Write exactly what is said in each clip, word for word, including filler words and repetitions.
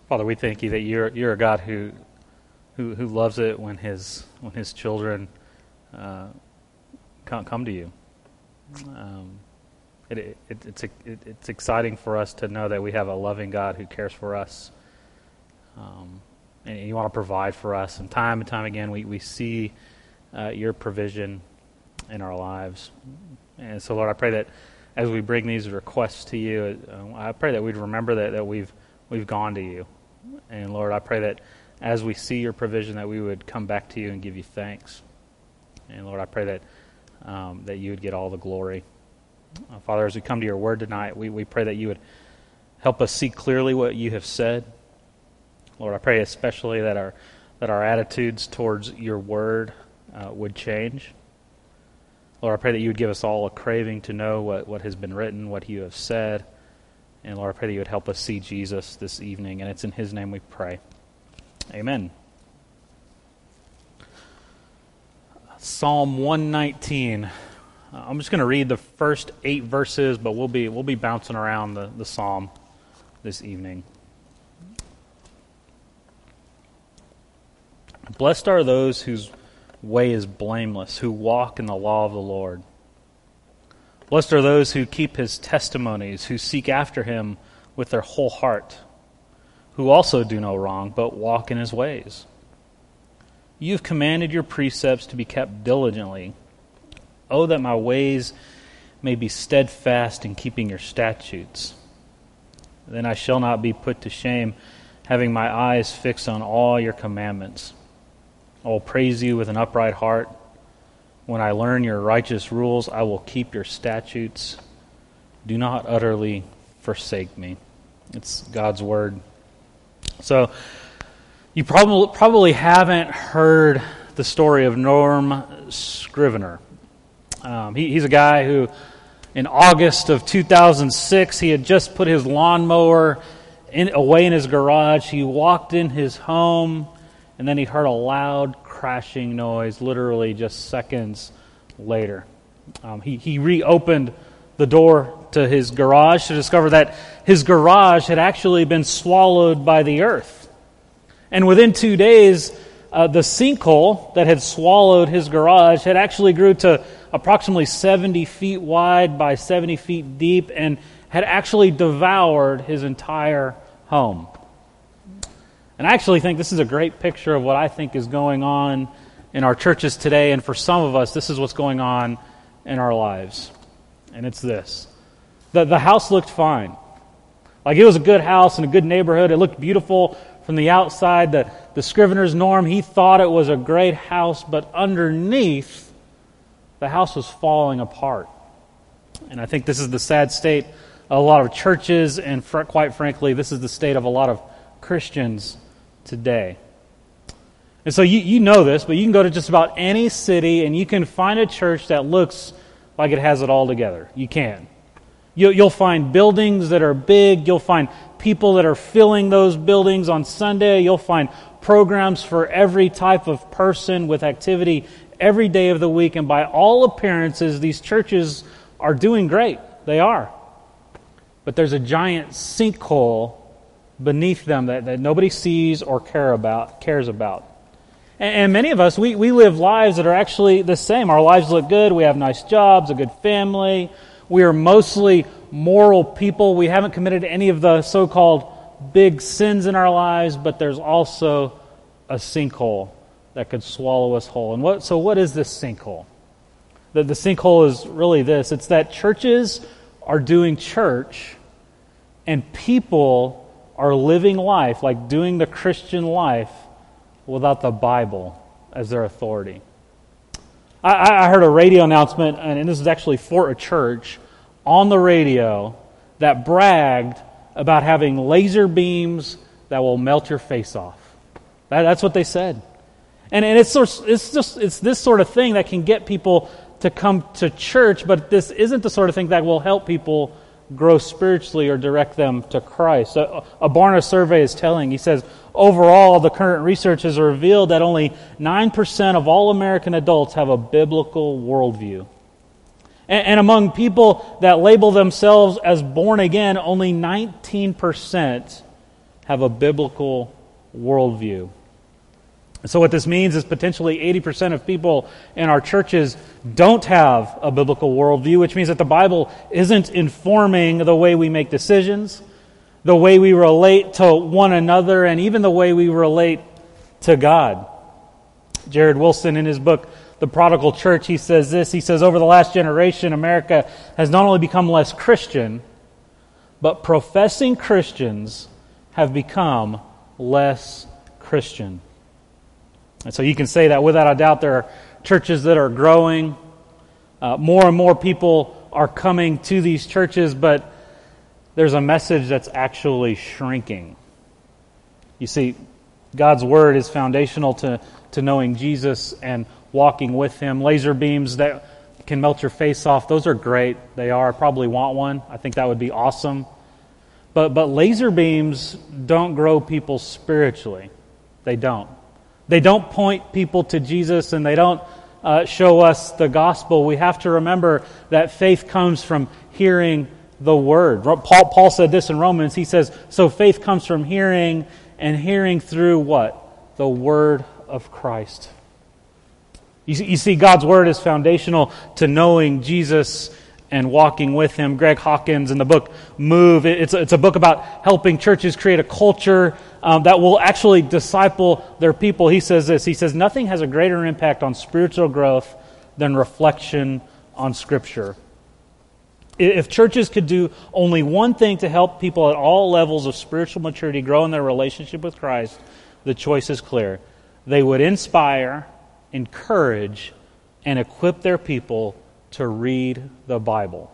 Father, we thank you that you're you're a God who who who loves it when his when his children uh, come come to you. Um, it, it it's it, it's exciting for us to know that we have a loving God who cares for us, um, and you want to provide for us. And time and time again, we we see uh, your provision in our lives. And so, Lord, I pray that as we bring these requests to you, uh, I pray that we'd remember that that we've we've gone to you. And Lord, I pray that as we see your provision, that we would come back to you and give you thanks. And Lord, I pray that um, that you would get all the glory. Uh, Father, as we come to your word tonight, we, we pray that you would help us see clearly what you have said. Lord, I pray especially that our that our attitudes towards your word uh, would change. Lord, I pray that you would give us all a craving to know what, what has been written, what you have said. And Lord, I pray that you would help us see Jesus this evening. And it's in his name we pray. Amen. Psalm one nineteen. Uh, I'm just going to read the first eight verses, but we'll be we'll be bouncing around the, the psalm this evening. Blessed are those whose way is blameless, who walk in the law of the Lord. Blessed are those who keep his testimonies, who seek after him with their whole heart, who also do no wrong, but walk in his ways. You have commanded your precepts to be kept diligently. Oh, that my ways may be steadfast in keeping your statutes. Then I shall not be put to shame, having my eyes fixed on all your commandments. I will praise you with an upright heart. When I learn your righteous rules, I will keep your statutes. Do not utterly forsake me. It's God's word. So, you probably probably haven't heard the story of Norm Scrivener. Um, he, he's a guy who, in August of two thousand six, he had just put his lawnmower in, away in his garage. He walked in his home, and then he heard a loud crashing noise, literally just seconds later. Um, he, he reopened the door to his garage to discover that his garage had actually been swallowed by the earth. And within two days, uh, the sinkhole that had swallowed his garage had actually grew to approximately seventy feet wide by seventy feet deep and had actually devoured his entire home. And I actually think this is a great picture of what I think is going on in our churches today, and for some of us, this is what's going on in our lives. And it's this. The, the house looked fine. Like, it was a good house in a good neighborhood. It looked beautiful from the outside. The, the Scrivener's Norm, he thought it was a great house, but underneath, the house was falling apart. And I think this is the sad state of a lot of churches, and fr- quite frankly, this is the state of a lot of Christians today. And so you, you know this, but you can go to just about any city and you can find a church that looks like it has it all together. You can. You, you'll find buildings that are big. You'll find people that are filling those buildings on Sunday. You'll find programs for every type of person with activity every day of the week. And by all appearances, these churches are doing great. They are. But there's a giant sinkhole beneath them that, that nobody sees or care about, cares about. And, and many of us, we, we live lives that are actually the same. Our lives look good. We have nice jobs, a good family. We are mostly moral people. We haven't committed any of the so-called big sins in our lives, but there's also a sinkhole that could swallow us whole. And what? So what is this sinkhole? The, the sinkhole is really this. It's that churches are doing church and people are living life, like doing the Christian life, without the Bible as their authority. I, I heard a radio announcement, and this is actually for a church, on the radio that bragged about having laser beams that will melt your face off. That, that's what they said. And, and it's, it's just it's this sort of thing that can get people to come to church, but this isn't the sort of thing that will help people grow spiritually or direct them to Christ. A, a Barna survey is telling, he says, overall, the current research has revealed that only nine percent of all American adults have a biblical worldview. And, and among people that label themselves as born again, only nineteen percent have a biblical worldview. So what this means is potentially eighty percent of people in our churches don't have a biblical worldview, which means that the Bible isn't informing the way we make decisions, the way we relate to one another, and even the way we relate to God. Jared Wilson, in his book, The Prodigal Church, he says this. He says, over the last generation, America has not only become less Christian, but professing Christians have become less Christian. And so you can say that without a doubt there are churches that are growing. Uh, more and more people are coming to these churches, but there's a message that's actually shrinking. You see, God's Word is foundational to, to knowing Jesus and walking with Him. Laser beams that can melt your face off, those are great. They are. I probably want one. I think that would be awesome. But, but laser beams don't grow people spiritually. They don't. They don't point people to Jesus, and they don't uh, show us the gospel. We have to remember that faith comes from hearing the Word. Paul, Paul said this in Romans. He says, so faith comes from hearing, and hearing through what? The Word of Christ. You see, you see, God's Word is foundational to knowing Jesus and walking with Him. Greg Hawkins in the book Move, it's a, it's a book about helping churches create a culture um, that will actually disciple their people. He says this, he says, nothing has a greater impact on spiritual growth than reflection on Scripture. If churches could do only one thing to help people at all levels of spiritual maturity grow in their relationship with Christ, the choice is clear. They would inspire, encourage, and equip their people to read the Bible.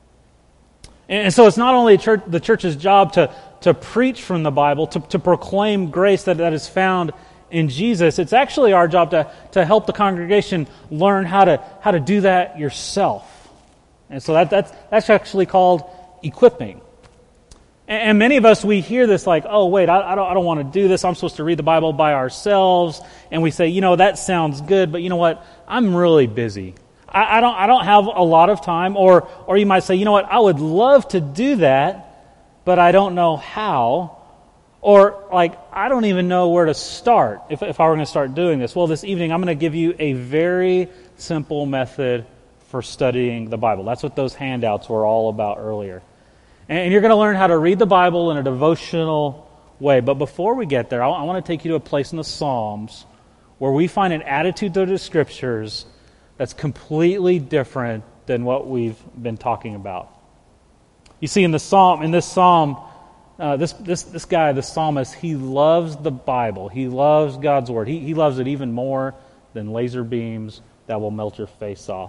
And so it's not only church, the church's job to, to preach from the Bible, to, to proclaim grace that, that is found in Jesus. It's actually our job to, to help the congregation learn how to how to do that yourself. And so that that's that's actually called equipping. And, and many of us, we hear this like, oh wait, I, I don't I don't want to do this. I'm supposed to read the Bible by ourselves. And we say, you know, that sounds good, but you know what? I'm really busy. I, I don't I don't have a lot of time. Or or you might say, you know what? I would love to do that, but I don't know how. Or like, I don't even know where to start if, if I were going to start doing this. Well, this evening I'm going to give you a very simple method for studying the Bible. That's what those handouts were all about earlier. And you're going to learn how to read the Bible in a devotional way. But before we get there, I, I want to take you to a place in the Psalms where we find an attitude to the Scriptures that's completely different than what we've been talking about. You see, in the Psalm, in this Psalm, Uh, this this this guy, the psalmist, he loves the Bible. He loves God's Word. He, he loves it even more than laser beams that will melt your face off.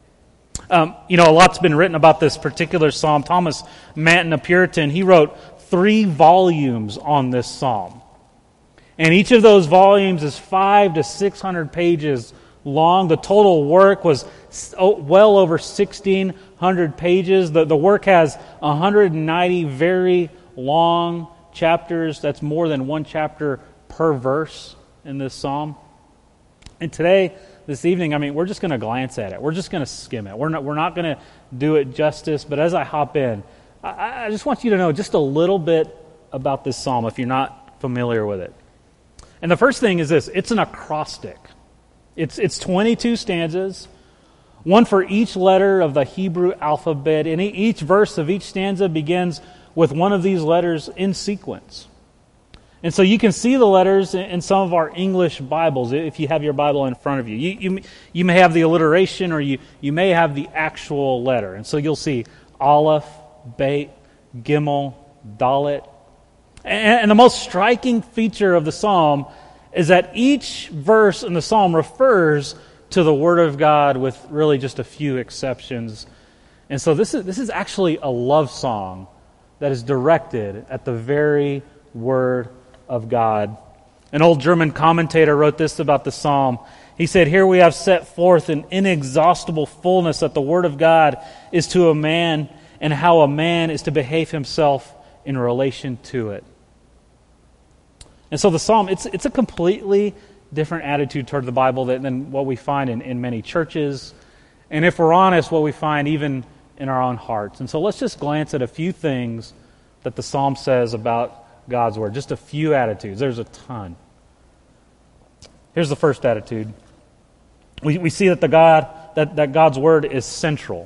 Um, you know, a lot's been written about this particular psalm. Thomas Manton, a Puritan, he wrote three volumes on this psalm. And each of those volumes is five to six hundred pages long. The total work was well over sixteen hundred pages. The, the work has one hundred ninety very long chapters. That's more than one chapter per verse in this psalm. And today, this evening, I mean, we're just going to glance at it. We're just going to skim it. We're not we're not going to do it justice. But as I hop in, I, I just want you to know just a little bit about this psalm if you're not familiar with it. And the first thing is this: it's an acrostic. It's it's twenty-two stanzas, one for each letter of the Hebrew alphabet. And each verse of each stanza begins with one of these letters in sequence. And so you can see the letters in some of our English Bibles if you have your Bible in front of you. You, you, you may have the alliteration or you, you may have the actual letter. And so you'll see Aleph, Bet, Gimel, Dalet. And, and the most striking feature of the psalm is that each verse in the psalm refers to the Word of God with really just a few exceptions. And so this is this is actually a love song that is directed at the very Word of God. An old German commentator wrote this about the psalm. He said, "Here we have set forth an inexhaustible fullness that the Word of God is to a man and how a man is to behave himself in relation to it." And so the psalm, it's it's a completely different attitude toward the Bible than, than what we find in, in many churches. And if we're honest, what we find even in our own hearts. And so let's just glance at a few things that the psalm says about God's Word. Just a few attitudes. There's a ton. Here's the first attitude. We we see that the God that, that God's Word is central.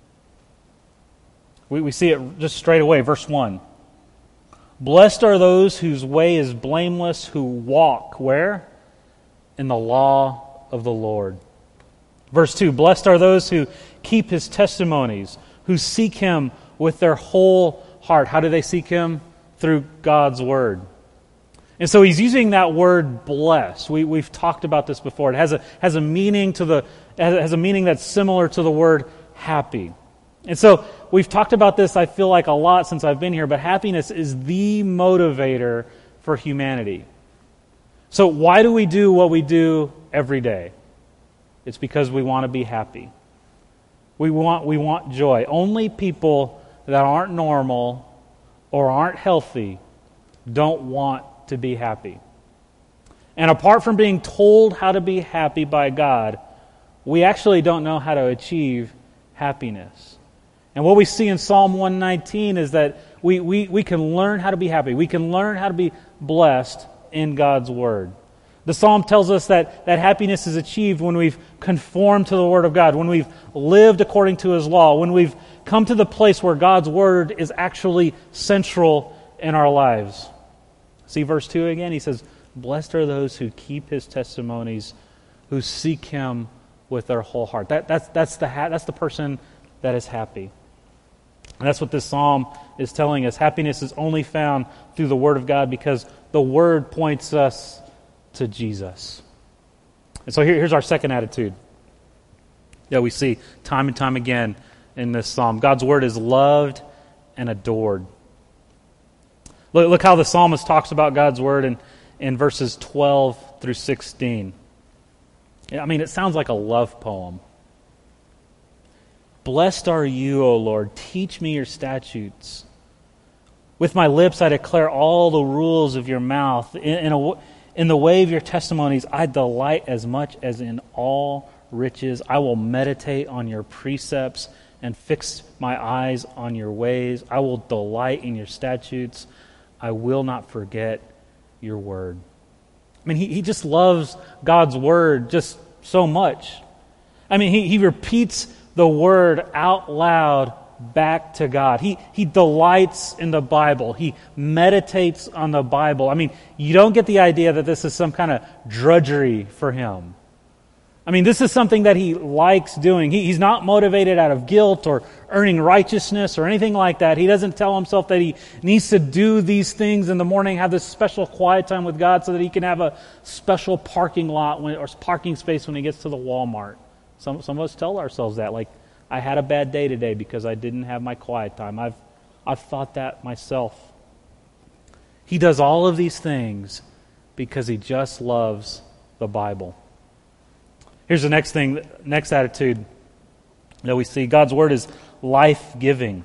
We we see it just straight away. Verse one. Blessed are those whose way is blameless, who walk where? In the law of the Lord. Verse two. Blessed are those who keep His testimonies, who seek Him with their whole heart. How do they seek Him? Through God's Word. And so he's using that word blessed. We, we've talked about this before. It has a has a meaning to the has a meaning that's similar to the word happy. And so we've talked about this, I feel like, a lot since I've been here, but happiness is the motivator for humanity. So why do we do what we do every day? It's because we want to be happy. We want we want joy. Only people that aren't normal or aren't healthy don't want to be happy. And apart from being told how to be happy by God, we actually don't know how to achieve happiness. And what we see in Psalm one nineteen is that we, we, we can learn how to be happy. We can learn how to be blessed in God's Word. The Psalm tells us that, that happiness is achieved when we've conformed to the Word of God, when we've lived according to His law, when we've come to the place where God's Word is actually central in our lives. See verse two again? He says, blessed are those who keep His testimonies, who seek Him with their whole heart. That, that's, that's, the ha- that's the person that is happy. And that's what this psalm is telling us. Happiness is only found through the Word of God because the Word points us to Jesus. And so here, here's our second attitude that we see time and time again in this psalm. God's Word is loved and adored. Look, look how the psalmist talks about God's Word in, in verses twelve through sixteen. I mean, it sounds like a love poem. Blessed are you, O Lord. Teach me your statutes. With my lips I declare all the rules of your mouth. In, in, a, in the way of your testimonies I delight as much as in all riches. I will meditate on your precepts and fix my eyes on your ways. I will delight in your statutes. I will not forget your word. I mean, he, he just loves God's Word just so much. I mean, he, he repeats the Word out loud back to God. He, he delights in the Bible. He meditates on the Bible. I mean, you don't get the idea that this is some kind of drudgery for him. I mean, this is something that he likes doing. He, he's not motivated out of guilt or earning righteousness or anything like that. He doesn't tell himself that he needs to do these things in the morning, have this special quiet time with God so that he can have a special parking lot when, or parking space when he gets to the Walmart. Some, some of us tell ourselves that, like, I had a bad day today because I didn't have my quiet time. I've, I've thought that myself. He does all of these things because he just loves the Bible. Here's the next thing, next attitude that we see. God's Word is life-giving.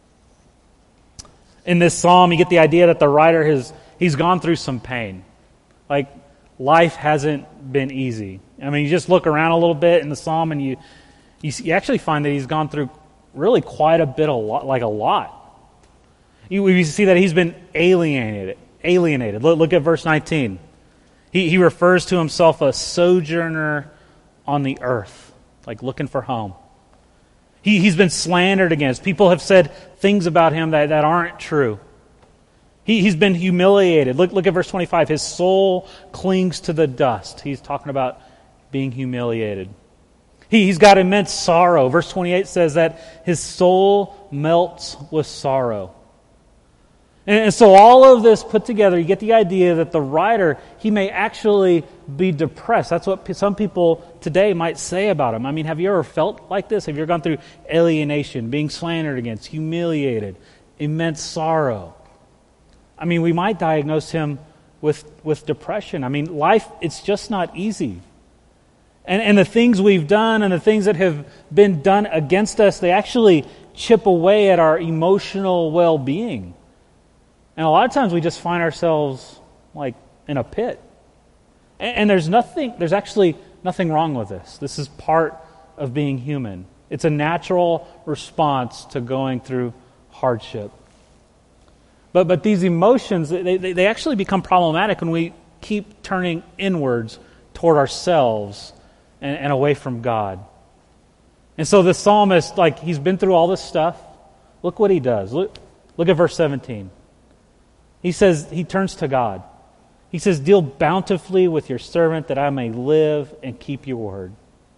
In this psalm, you get the idea that the writer has he's gone through some pain. Like, life hasn't been easy. I mean, you just look around a little bit in the psalm and you you, you actually find that he's gone through really quite a bit, a lot, like a lot. You, you see that he's been alienated. Alienated. Look, look at verse nineteen. He, he refers to himself a sojourner on the earth, like looking for home. He, he's been slandered against. People have said things about him that, that aren't true. He, he's been humiliated. Look, look at verse twenty-five. His soul clings to the dust. He's talking about being humiliated. He, he's got immense sorrow. Verse twenty-eight says that his soul melts with sorrow. And so all of this put together, you get the idea that the writer, he may actually be depressed. That's what some people today might say about him. I mean, have you ever felt like this? Have you ever gone through alienation, being slandered against, humiliated, immense sorrow? I mean, we might diagnose him with, with depression. I mean, life, it's just not easy. And, and the things we've done and the things that have been done against us, they actually chip away at our emotional well-being. And a lot of times we just find ourselves like in a pit. And, and there's nothing, there's actually nothing wrong with this. This is part of being human. It's a natural response to going through hardship. But but these emotions, they, they, they actually become problematic when we keep turning inwards toward ourselves and, and away from God. And so the psalmist, like, he's been through all this stuff. Look what he does. Look, look at verse seventeen. He says, he turns to God. He says, deal bountifully with your servant that I may live and keep your word.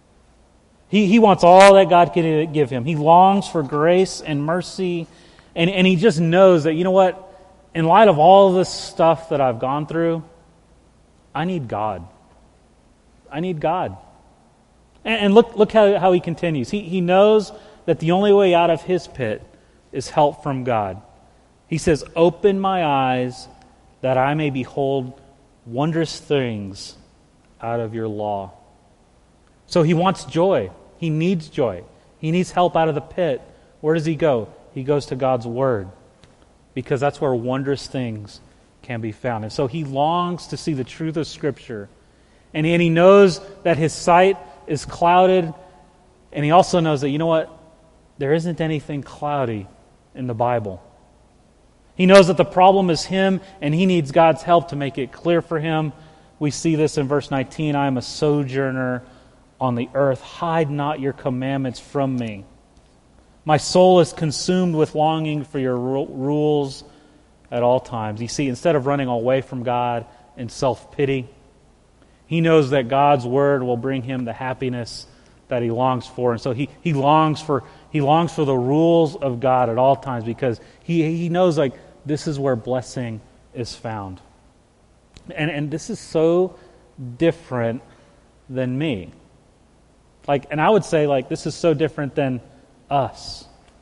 He, he wants all that God can give him. He longs for grace and mercy. And, and he just knows that, you know what? In light of all this stuff that I've gone through, I need God. I need God. And, and look, look how, how he continues. He, he knows that the only way out of his pit is help from God. He says, open my eyes that I may behold wondrous things out of your law. So he wants joy. He needs joy. He needs help out of the pit. Where does he go? He goes to God's Word, because that's where wondrous things can be found. And so he longs to see the truth of Scripture. And he, and he knows that his sight is clouded. And he also knows that, you know what? There isn't anything cloudy in the Bible. He knows that the problem is him, and he needs God's help to make it clear for him. We see this in verse nineteen. I am a sojourner on the earth. Hide not your commandments from me. My soul is consumed with longing for your rules at all times. You see, instead of running away from God in self-pity, he knows that God's word will bring him the happiness that he longs for. And so he, he longs for he longs for the rules of God at all times, because he, he knows, like, this is where blessing is found. And and this is so different than me. Like, and I would say, like, this is so different than us.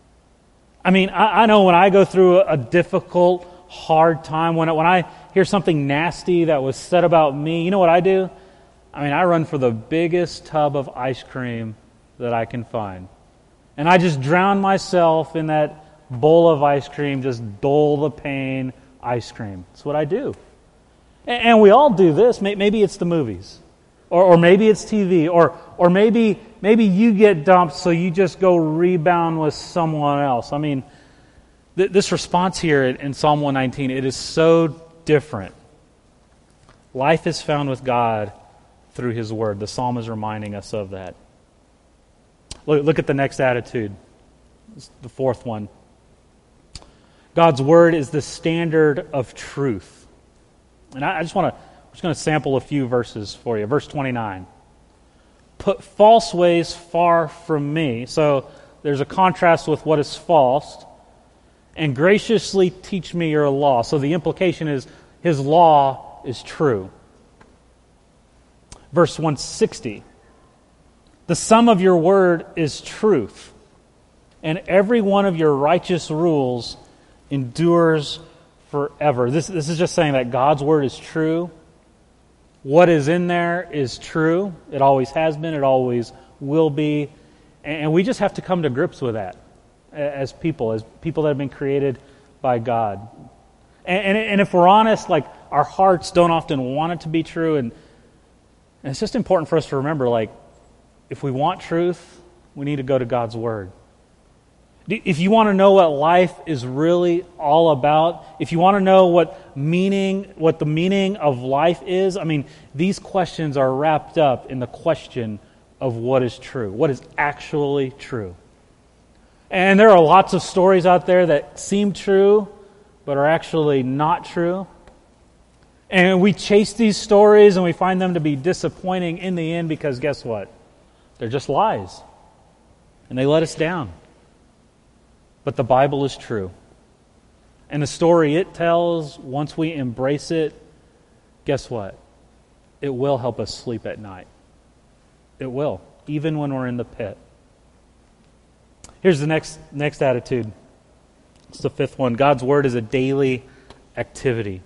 I mean, I, I know when I go through a, a difficult, hard time, when, when I hear something nasty that was said about me, you know what I do? I mean, I run for the biggest tub of ice cream that I can find. And I just drown myself in that bowl of ice cream, just dull the pain ice cream. That's what I do. And, and we all do this. Maybe it's the movies. Or, or maybe it's T V. Or or maybe maybe you get dumped, so you just go rebound with someone else. I mean, th- this response here in, in Psalm one nineteen, it is so different. Life is found with God through His Word. The Psalm is reminding us of that. Look, look at the next attitude. It's the fourth one. God's Word is the standard of truth. And I, I just want to, I'm just going to sample a few verses for you. Verse twenty-nine. Put false ways far from me. So there's a contrast with what is false. And graciously teach me your law. So the implication is His law is true. Verse one sixty. The sum of your word is truth, and every one of your righteous rules endures forever. This, this is just saying that God's word is true. What is in there is true. It always has been. It always will be. And we just have to come to grips with that as people, as people that have been created by God. And, and, and if we're honest, like, our hearts don't often want it to be true. And, and it's just important for us to remember, like, if we want truth, we need to go to God's Word. If you want to know what life is really all about, if you want to know what meaning, what the meaning of life is, I mean, these questions are wrapped up in the question of what is true, what is actually true. And there are lots of stories out there that seem true, but are actually not true. And we chase these stories and we find them to be disappointing in the end, because guess what? They're just lies. And they let us down. But the Bible is true. And the story it tells, once we embrace it, guess what? It will help us sleep at night. It will, even when we're in the pit. Here's the next next attitude. It's the fifth one. God's Word is a daily activity.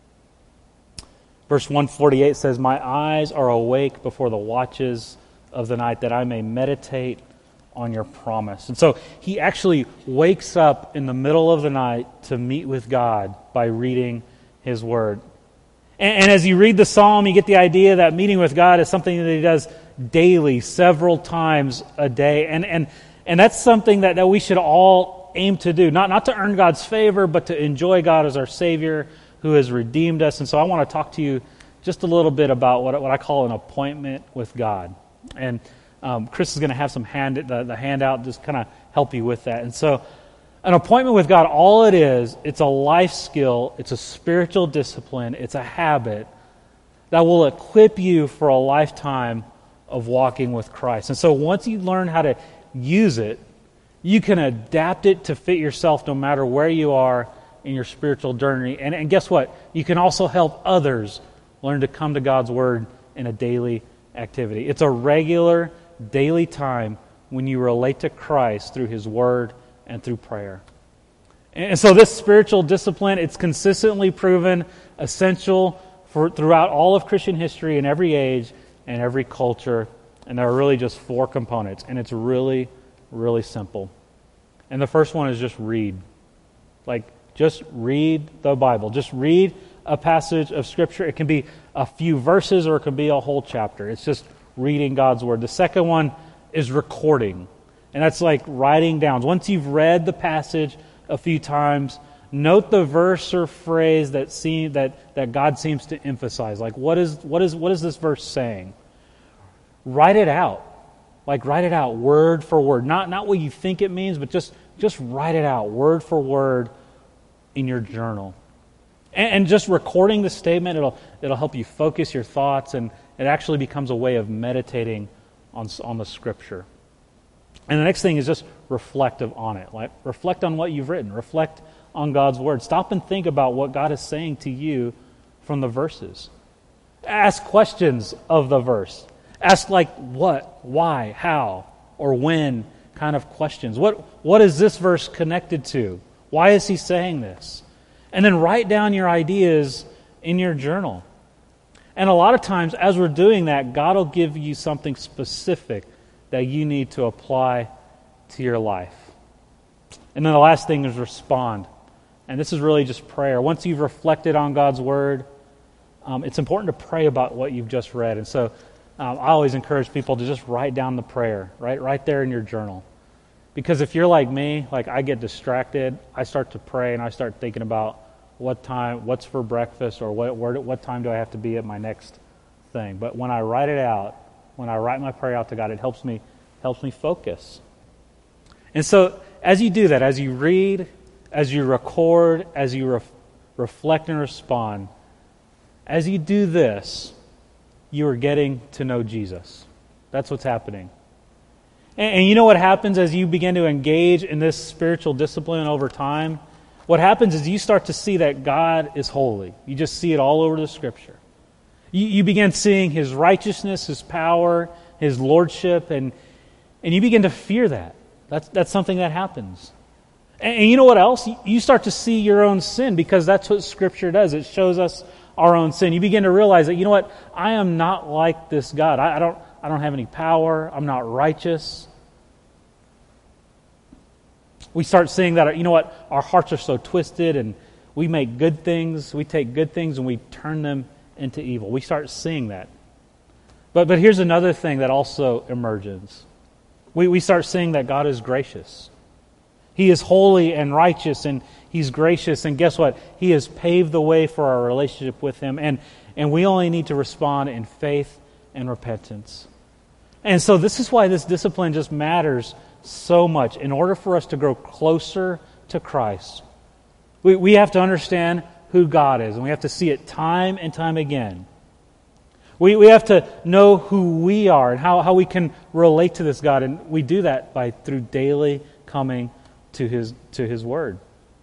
Verse one forty-eight says, my eyes are awake before the watches of the night, that I may meditate on your promise. And so he actually wakes up in the middle of the night to meet with God by reading His Word. And, and as you read the Psalm, you get the idea that meeting with God is something that he does daily, several times a day. And and and that's something that, that we should all aim to do, not, not to earn God's favor, but to enjoy God as our Savior who has redeemed us. And so I want to talk to you just a little bit about what, what I call an appointment with God. And um, Chris is going to have some hand the, the handout just kind of help you with that. And so an appointment with God, all it is, it's a life skill, it's a spiritual discipline, it's a habit that will equip you for a lifetime of walking with Christ. And so once you learn how to use it, you can adapt it to fit yourself no matter where you are in your spiritual journey. And, and guess what? You can also help others learn to come to God's Word in a daily activity. It's a regular, daily time when you relate to Christ through His Word and through prayer. And so this spiritual discipline, it's consistently proven essential for throughout all of Christian history in every age and every culture. And there are really just four components. And it's really, really simple. And the first one is just read. Like, just read the Bible. Just read a passage of Scripture. It can be a few verses or it can be a whole chapter. It's just reading God's Word. The second one is recording. And that's like writing down. Once you've read the passage a few times, note the verse or phrase that seem, that, that God seems to emphasize. Like, what is what is what is this verse saying? Write it out. Like, write it out word for word. Not not what you think it means, but just, just write it out word for word in your journal. And, and just recording the statement, it'll it'll help you focus your thoughts, and it actually becomes a way of meditating on on the Scripture. And the next thing is just reflective on it. Like, reflect on what you've written. Reflect on God's Word. Stop and think about what God is saying to you from the verses. Ask questions of the verse. Ask like what, why, how, or when kind of questions. What What is this verse connected to? Why is he saying this? And then write down your ideas in your journal. And a lot of times, as we're doing that, God will give you something specific that you need to apply to your life. And then the last thing is respond. And this is really just prayer. Once you've reflected on God's Word, um, it's important to pray about what you've just read. And so um, I always encourage people to just write down the prayer, right, right there in your journal. Because if you're like me, like I get distracted, I start to pray and I start thinking about what time, what's for breakfast, or what, where, what time do I have to be at my next thing. But when I write it out, when I write my prayer out to God, it helps me helps me focus. And so as you do that, as you read, as you record, as you ref, reflect and respond, as you do this, you are getting to know Jesus. That's what's happening. And, and you know what happens as you begin to engage in this spiritual discipline over time? What happens is you start to see that God is holy. You just see it all over the Scripture. You, you begin seeing His righteousness, His power, His lordship, and, and you begin to fear that. That's, that's something that happens. And, and you know what else? You, you start to see your own sin, because that's what Scripture does. It shows us our own sin. You begin to realize that, you know what? I am not like this God. I, I don't, I don't have any power. I'm not righteous. We start seeing that, you know what? Our hearts are so twisted, and we make good things, we take good things, and we turn them into evil. We start seeing that. But but here's another thing that also emerges. We we start seeing that God is gracious. He is holy and righteous, and He's gracious, and guess what? He has paved the way for our relationship with Him, and, and we only need to respond in faith and repentance. And so this is why this discipline just matters so much. In order for us to grow closer to Christ, we, we have to understand who God is, and we have to see it time and time again. We we have to know who we are and how, how we can relate to this God, and we do that by through daily coming to His to His Word.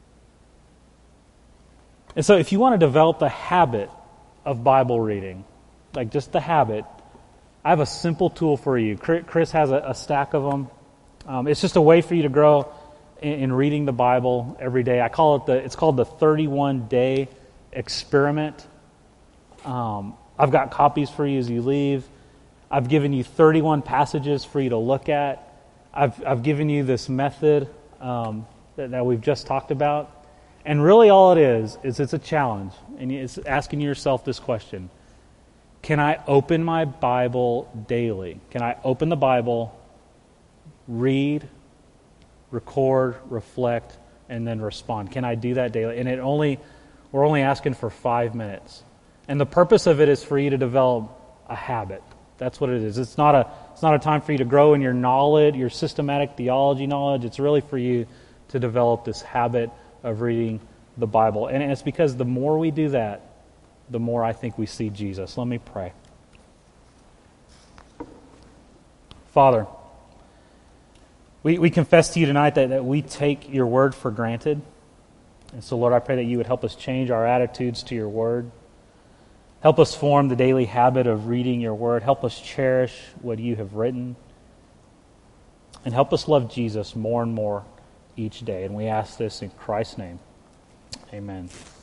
And so if you want to develop the habit of Bible reading, like just the habit, I have a simple tool for you. Chris has a, a stack of them. Um, it's just a way for you to grow in, in reading the Bible every day. I call it the, it's called the thirty-one day experiment. Um, I've got copies for you as you leave. I've given you thirty-one passages for you to look at. I've, I've given you this method um, that, that we've just talked about. And really all it is, is it's a challenge. And it's asking yourself this question. Can I open my Bible daily? Can I open the Bible, read, record, reflect, and then respond. Can I do that daily? And it only we're only asking for five minutes. And the purpose of it is for you to develop a habit. That's what it is. It's not a it's not a time for you to grow in your knowledge, your systematic theology knowledge. It's really for you to develop this habit of reading the Bible. And it's because the more we do that, the more I think we see Jesus. Let me pray. Father, we, we confess to you tonight that, that we take your word for granted. And so, Lord, I pray that you would help us change our attitudes to your word. Help us form the daily habit of reading your word. Help us cherish what you have written. And help us love Jesus more and more each day. And we ask this in Christ's name. Amen.